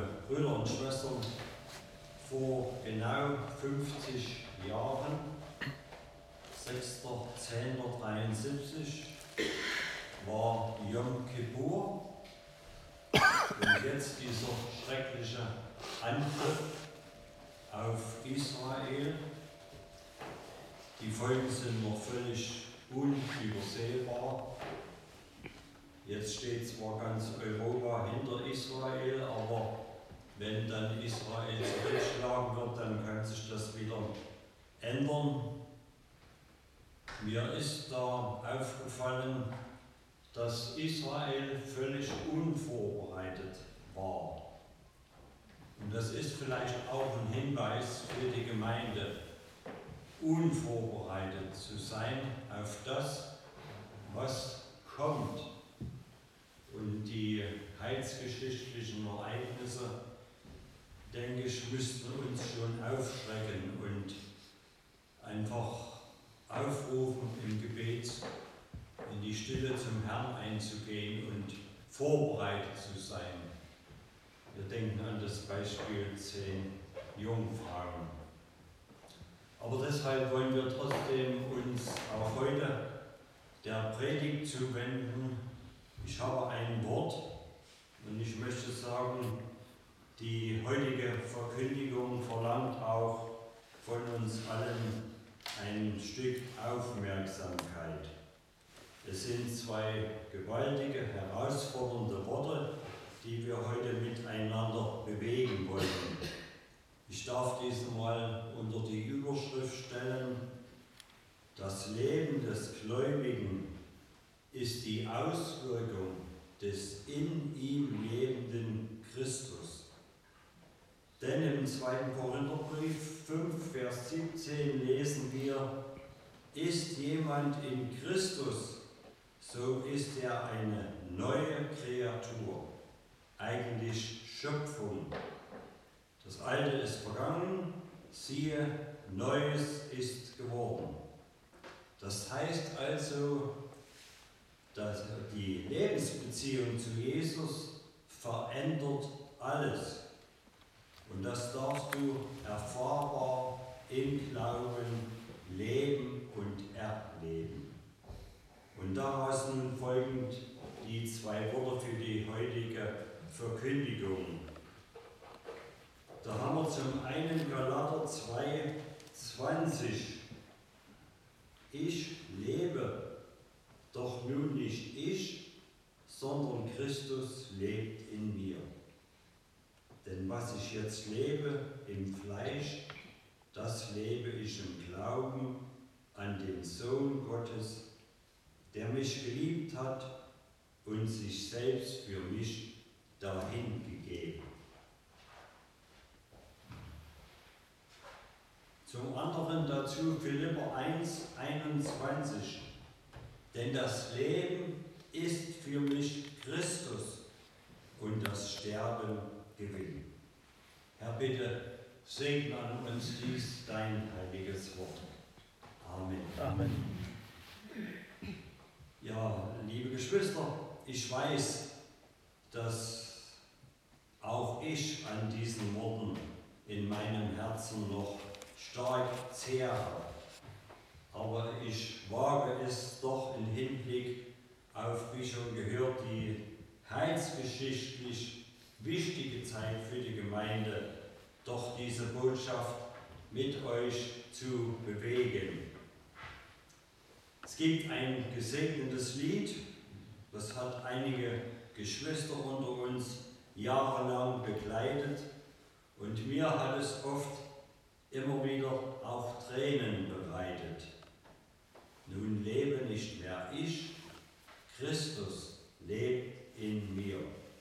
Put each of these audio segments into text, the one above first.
Brüder und Schwestern, vor genau 50 Jahren, 6.10.73, war Yom Kippur und jetzt dieser schreckliche Angriff auf Israel. Die Folgen sind noch völlig unübersehbar. Jetzt steht zwar ganz Europa hinter Israel, aber wenn dann Israel zurückgeschlagen wird, dann kann sich das wieder ändern. Mir ist da aufgefallen, dass Israel völlig unvorbereitet war. Und das ist vielleicht auch ein Hinweis für die Gemeinde, unvorbereitet zu sein auf das, was kommt. Und die heilsgeschichtlichen Ereignisse, denke ich, müssten uns schon aufschrecken und einfach aufrufen, im Gebet in die Stille zum Herrn einzugehen und vorbereitet zu sein. Wir denken an das Beispiel 10 Jungfrauen. Aber deshalb wollen wir trotzdem uns auch heute der Predigt zuwenden. Ich habe ein Wort und ich möchte sagen, die heutige Verkündigung verlangt auch von uns allen ein Stück Aufmerksamkeit. Es sind zwei gewaltige, herausfordernde Worte, die wir heute miteinander bewegen wollen. Ich darf diese mal unter die Überschrift stellen: Das Leben des Gläubigen ist die Auswirkung des in ihm lebenden Christus. Denn im 2. Korintherbrief 5, Vers 17 lesen wir: Ist jemand in Christus, so ist er eine neue Kreatur, eigentlich Schöpfung. Das Alte ist vergangen, siehe, Neues ist geworden. Das heißt also, dass die Lebensbeziehung zu Jesus verändert alles. Und das darfst du erfahrbar im Glauben leben und erleben. Und daraus nun folgend die zwei Worte für die heutige Verkündigung. Da haben wir zum einen Galater 2, 20. Ich lebe, doch nun nicht ich, sondern Christus lebt in mir. Denn was ich jetzt lebe im Fleisch, das lebe ich im Glauben an den Sohn Gottes, der mich geliebt hat und sich selbst für mich dahingegeben. Zum anderen dazu Philipper 1, 21. Denn das Leben ist für mich Christus und das Sterben Gewinn. Herr, bitte segne an uns dies dein heiliges Wort. Amen. Amen. Ja, liebe Geschwister, ich weiß, dass auch ich an diesen Worten in meinem Herzen noch stark zehre. Aber ich wage es doch im Hinblick auf, wie schon gehört, die heilsgeschichtlich wichtige Zeit für die Gemeinde, doch diese Botschaft mit euch zu bewegen. Es gibt ein gesegnetes Lied, das hat einige Geschwister unter uns jahrelang begleitet und mir hat es oft immer wieder auch Tränen bereitet. Nun lebe nicht mehr ich, Christus lebt in mir.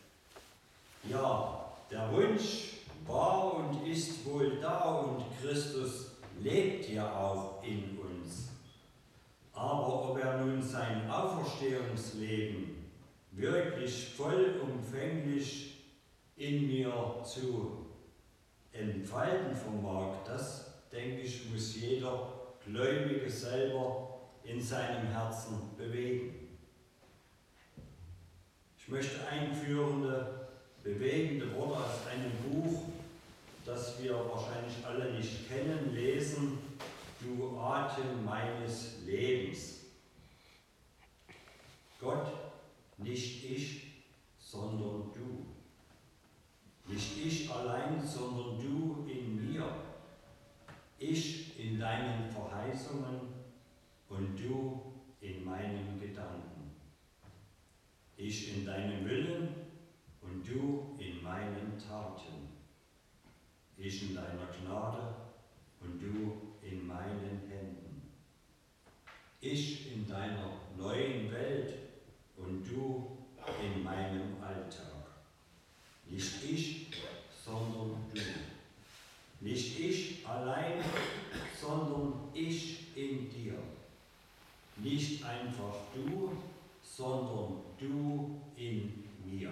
Ja, der Wunsch war und ist wohl da und Christus lebt ja auch in uns. Aber ob er nun sein Auferstehungsleben wirklich vollumfänglich in mir zu entfalten vermag, das, denke ich, muss jeder Gläubige selber in seinem Herzen bewegen. Ich möchte einführende bewegende Worte aus einem Buch, das wir wahrscheinlich alle nicht kennen, lesen: Du Atem meines Lebens. Gott, nicht ich, sondern du. Nicht ich allein, sondern du in mir. Ich in deinen Verheißungen und du in meinen Gedanken. Ich in deinem Willen und du in meinen Taten. Ich in deiner Gnade und du in meinen Händen. Ich in deiner neuen Welt und du in meinem Alltag. Nicht ich, sondern du. Nicht ich allein, sondern ich in dir. Nicht einfach du, sondern du in mir.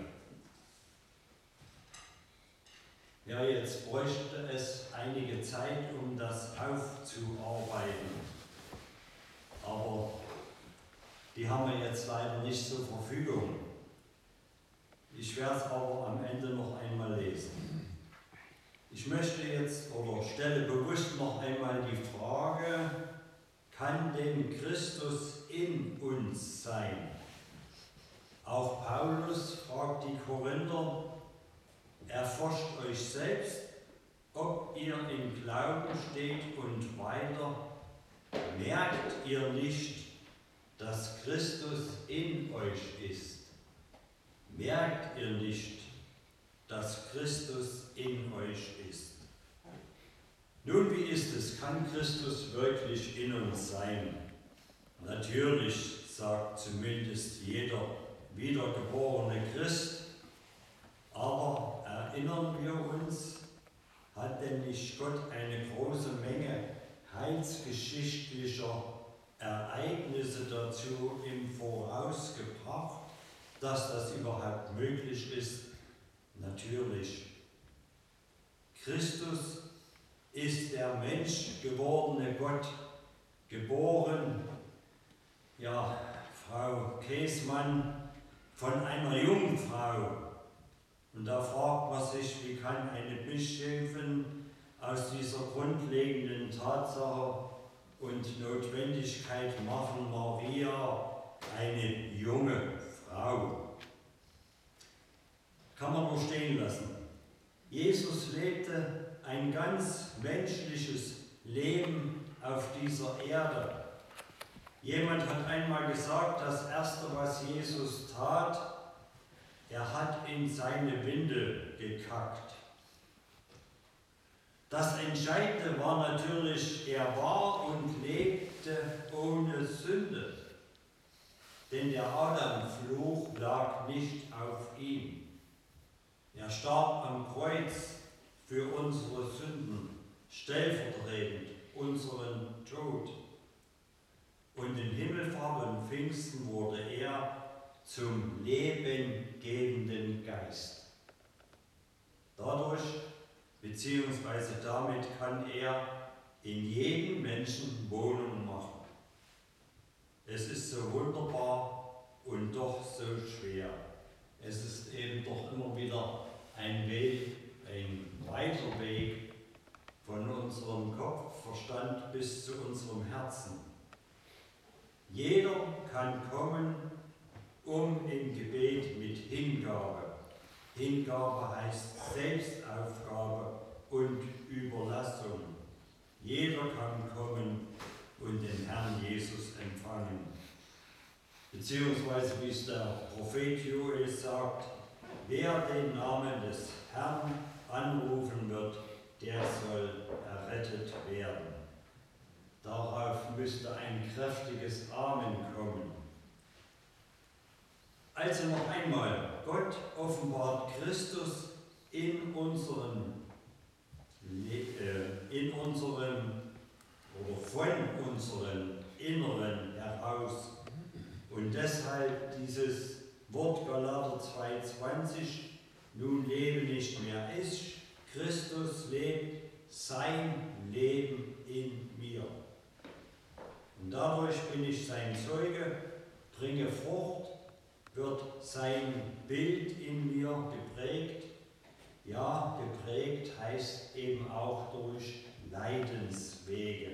Ja, jetzt bräuchte es einige Zeit, um das aufzuarbeiten. Aber die haben wir jetzt leider nicht zur Verfügung. Ich werde es aber am Ende noch einmal lesen. Ich möchte jetzt oder stelle bewusst noch einmal die Frage: Kann denn Christus in uns sein? Auch Paulus fragt die Korinther: Erforscht euch selbst, ob ihr im Glauben steht, und weiter: Merkt ihr nicht, dass Christus in euch ist? Merkt ihr nicht, dass Christus in euch ist? Nun, wie ist es? Kann Christus wirklich in uns sein? Natürlich, sagt zumindest jeder wiedergeborene Christ. Aber erinnern wir uns, hat denn nicht Gott eine große Menge heilsgeschichtlicher Ereignisse dazu im Voraus gebracht, dass das überhaupt möglich ist? Natürlich. Christus ist der menschgewordene Gott, geboren, ja, Frau Käsmann, von einer Jungfrau. Und da fragt man sich, wie kann eine Bischöfin aus dieser grundlegenden Tatsache und Notwendigkeit machen, Maria, eine junge Frau? Kann man nur stehen lassen. Jesus lebte ein ganz menschliches Leben auf dieser Erde. Jemand hat einmal gesagt, das Erste, was Jesus tat, er hat in seine Windel gekackt. Das Entscheidende war natürlich, er war und lebte ohne Sünde. Denn der Adam-Fluch lag nicht auf ihm. Er starb am Kreuz für unsere Sünden, stellvertretend unseren Tod. Und in Himmelfahrt und Pfingsten wurde er zum lebengebenden Geist. Dadurch, beziehungsweise damit, kann er in jedem Menschen Wohnung machen. Es ist so wunderbar und doch so schwer. Es ist eben doch immer wieder ein Weg, ein weiter Weg von unserem Kopfverstand bis zu unserem Herzen. Jeder kann kommen, um im Gebet mit Hingabe. Hingabe heißt Selbstaufgabe und Überlassung. Jeder kann kommen und den Herrn Jesus empfangen. Beziehungsweise, wie es der Prophet Joel sagt: Wer den Namen des Herrn anrufen wird, der soll errettet werden. Darauf müsste ein kräftiges Amen kommen. Also noch einmal, Gott offenbart Christus in unserem oder von unserem Inneren heraus. Und deshalb dieses Wort Galater 2,20: Nun lebe nicht mehr ich, Christus lebt, sein Leben in mir. Und dadurch bin ich sein Zeuge, bringe Frucht wird sein Bild in mir geprägt. Ja, geprägt heißt eben auch durch Leidenswege.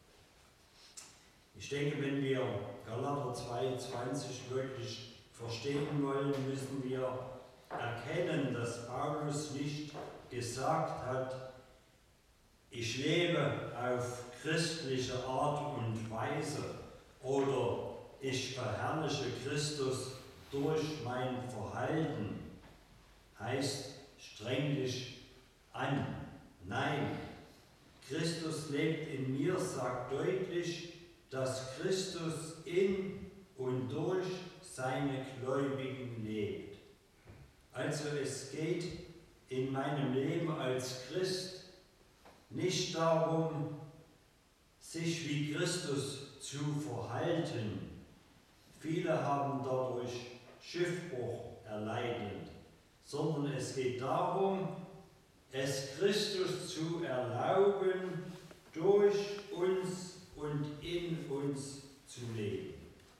Ich denke, wenn wir Galater 2,20 wirklich verstehen wollen, müssen wir erkennen, dass Paulus nicht gesagt hat, ich lebe auf christliche Art und Weise oder ich verherrliche Christus durch mein Verhalten. Heißt, streng dich an. Nein, Christus lebt in mir, sagt deutlich, dass Christus in und durch seine Gläubigen lebt. Also es geht in meinem Leben als Christ nicht darum, sich wie Christus zu verhalten. Viele haben dadurch Schiffbruch erleidet, sondern es geht darum, es Christus zu erlauben, durch uns und in uns zu leben.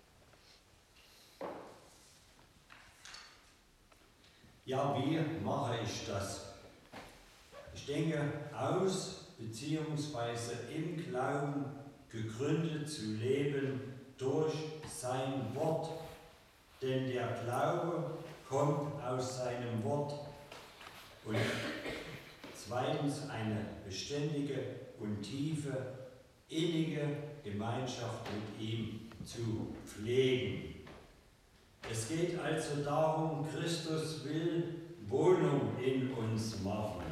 Ja, wie mache ich das? Ich denke, aus bzw. im Glauben gegründet zu leben durch sein Wort. Denn der Glaube kommt aus seinem Wort. Und zweitens eine beständige und tiefe, innige Gemeinschaft mit ihm zu pflegen. Es geht also darum, Christus will Wohnung in uns machen.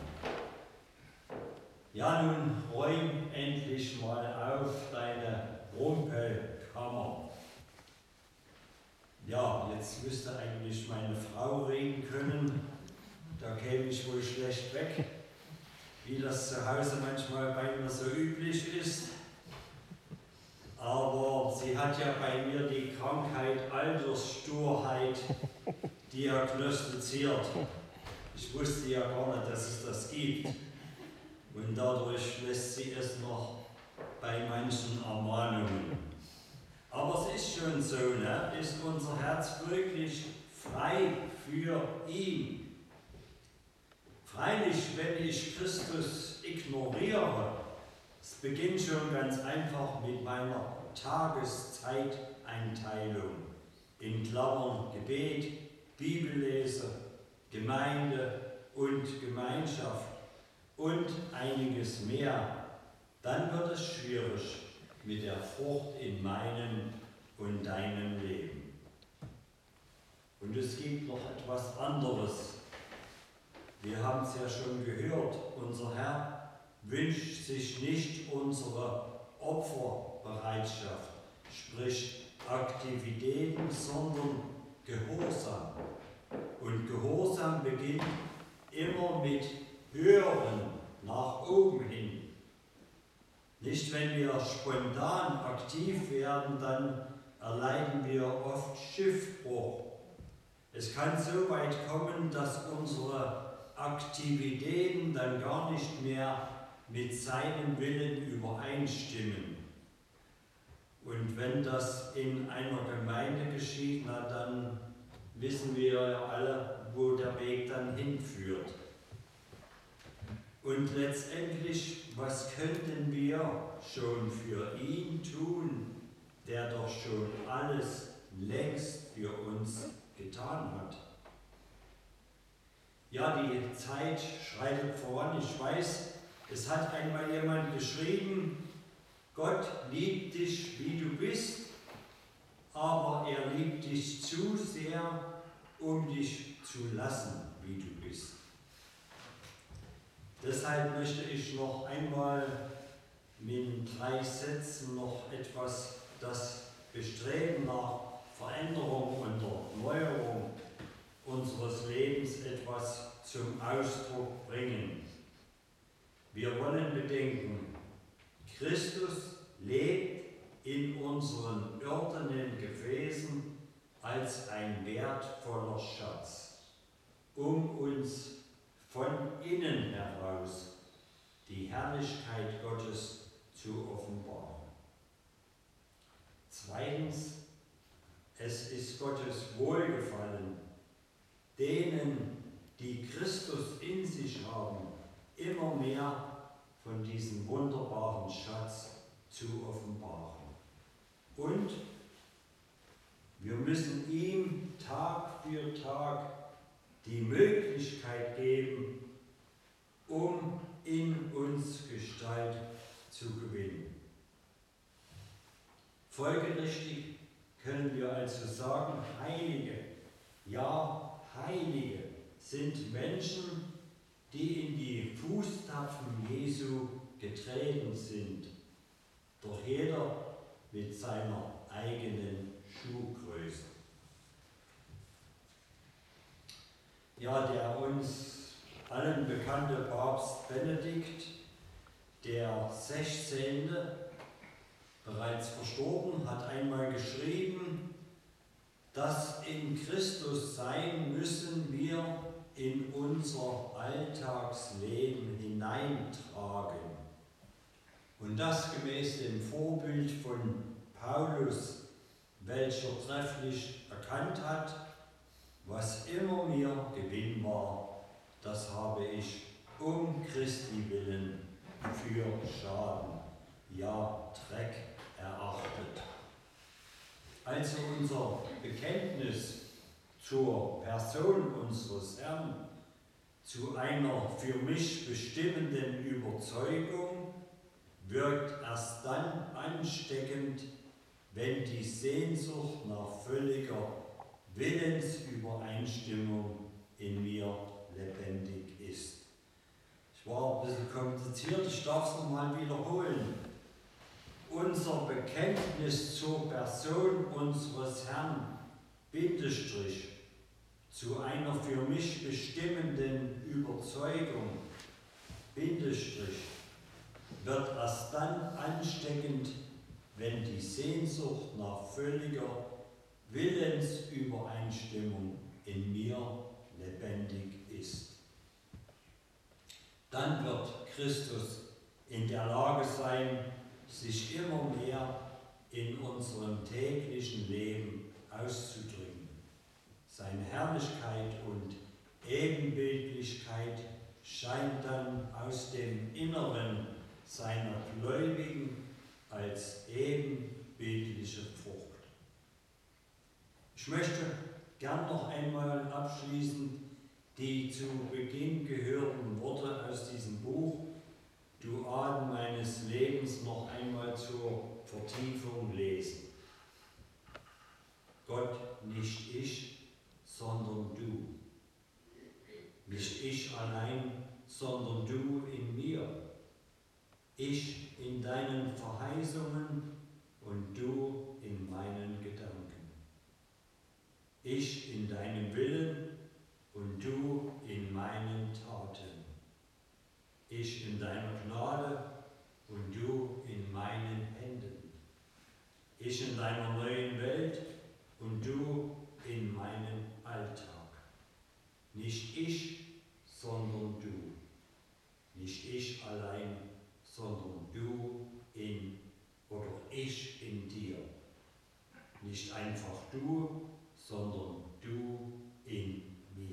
Ja, nun räum endlich mal auf deine Rumpelkammer. Ja, jetzt müsste eigentlich meine Frau reden können, da käme ich wohl schlecht weg, wie das zu Hause manchmal bei mir so üblich ist. Aber sie hat ja bei mir die Krankheit Alterssturheit diagnostiziert. Ich wusste ja gar nicht, dass es das gibt. Und dadurch lässt sie es noch bei manchen Ermahnungen. Aber es ist schon so, ne? Ist unser Herz wirklich frei für ihn? Freilich, wenn ich Christus ignoriere, es beginnt schon ganz einfach mit meiner Tageszeiteinteilung. In Klammern Gebet, Bibellese, Gemeinde und Gemeinschaft und einiges mehr. Dann wird es schwierig mit der Frucht in meinem und deinem Leben. Und es gibt noch etwas anderes. Wir haben es ja schon gehört, unser Herr wünscht sich nicht unsere Opferbereitschaft, sprich Aktivitäten, sondern Gehorsam. Und Gehorsam beginnt immer mit Hören nach oben hin. Nicht, wenn wir spontan aktiv werden, dann erleiden wir oft Schiffbruch. Es kann so weit kommen, dass unsere Aktivitäten dann gar nicht mehr mit seinem Willen übereinstimmen. Und wenn das in einer Gemeinde geschieht, na, dann wissen wir ja alle, wo der Weg dann hinführt. Und letztendlich, was könnten wir schon für ihn tun, der doch schon alles längst für uns getan hat? Ja, die Zeit schreitet voran. Ich weiß, es hat einmal jemand geschrieben, Gott liebt dich, wie du bist, aber er liebt dich zu sehr, um dich zu lassen, wie du bist. Deshalb möchte ich noch einmal mit 3 Sätzen noch etwas das Bestreben nach Veränderung und Erneuerung unseres Lebens etwas zum Ausdruck bringen. Wir wollen bedenken, Christus lebt in unseren irdenen Gefäßen als ein wertvoller Schatz, um uns von innen heraus die Herrlichkeit Gottes zu offenbaren. Zweitens, es ist Gottes Wohlgefallen, denen, die Christus in sich haben, immer mehr von diesem wunderbaren Schatz zu offenbaren. Und wir müssen ihm Tag für Tag die Möglichkeit geben, um in uns Gestalt zu gewinnen. Folgerichtig können wir also sagen, Heilige, ja, Heilige sind Menschen, die in die Fußtapfen Jesu getreten sind, doch jeder mit seiner eigenen Schuhgröße. Ja, der uns allen bekannte Papst Benedikt, der 16., bereits verstorben, hat einmal geschrieben, dass in Christus sein müssen wir in unser Alltagsleben hineintragen. Und das gemäß dem Vorbild von Paulus, welcher trefflich erkannt hat, was immer mir Gewinn war, das habe ich um Christi willen für Schaden, ja Dreck erachtet. Also unser Bekenntnis zur Person unseres Herrn, zu einer für mich bestimmenden Überzeugung, wirkt erst dann ansteckend, wenn die Sehnsucht nach völliger Willensübereinstimmung in mir lebendig ist. Ich war ein bisschen kompliziert, ich darf es nochmal wiederholen. Unser Bekenntnis zur Person unseres Herrn, Bindestrich, zu einer für mich bestimmenden Überzeugung, Bindestrich, wird erst dann ansteckend, wenn die Sehnsucht nach völliger Willensübereinstimmung in mir lebendig ist. Dann wird Christus in der Lage sein, sich immer mehr in unserem täglichen Leben auszudrücken. Seine Herrlichkeit und Ebenbildlichkeit scheint dann aus dem Inneren seiner Gläubigen als ebenbildliche Frucht. Ich möchte gern noch einmal abschließend die zu Beginn gehörten Worte aus diesem Buch Du Atem meines Lebens noch einmal zur Vertiefung lesen. Gott, nicht ich, sondern du. Nicht ich allein, sondern du in mir. Ich in deinen Verheißungen und du in meinen Gedanken. Ich in deinem Willen und du in meinen Taten. Ich in deiner Gnade und du in meinen Händen. Ich in deiner neuen Welt und du in meinem Alltag. Nicht ich, sondern du. Nicht ich allein, sondern du in oder ich in dir. Nicht einfach du, sondern du in mir.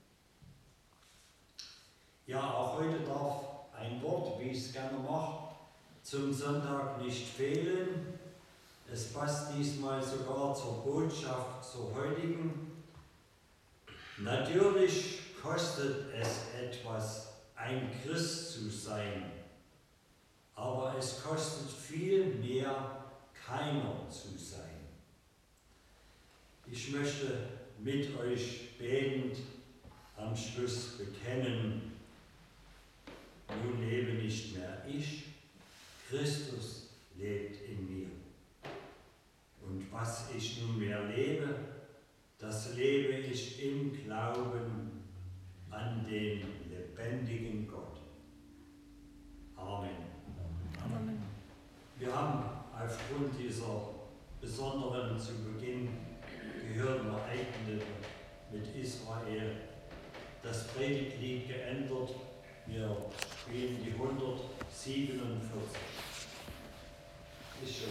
Ja, auch heute darf ein Wort, wie ich es gerne mache, zum Sonntag nicht fehlen. Es passt diesmal sogar zur Botschaft, zur heutigen. Natürlich kostet es etwas, ein Christ zu sein, aber es kostet viel mehr, keiner zu sein. Ich möchte mit euch betend am Schluss bekennen, nun lebe nicht mehr ich, Christus lebt in mir. Und was ich nunmehr lebe, das lebe ich im Glauben an den lebendigen Gott. Amen. Amen. Wir haben aufgrund dieser besonderen zu Beginn gehörten Ereignisse mit Israel das Predigtlied geändert. Wir spielen die 147.